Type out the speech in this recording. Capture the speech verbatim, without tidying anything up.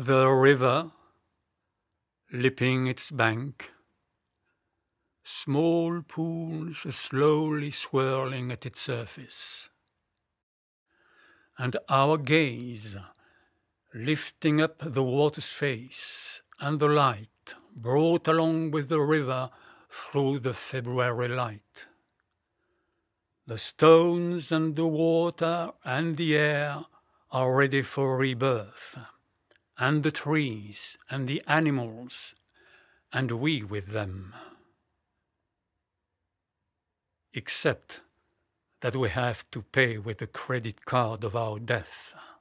The river, lipping its bank, small pools slowly swirling at its surface, and our gaze lifting up the water's face and the light brought along with the river through the February light. The stones and the water and the air are ready for rebirth, and the trees and the animals, and we with them. Except that we have to pay with the credit card of our death.